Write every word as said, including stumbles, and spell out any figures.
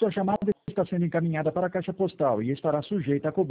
Sua chamada está sendo encaminhada para a caixa postal e estará sujeita a cobrança.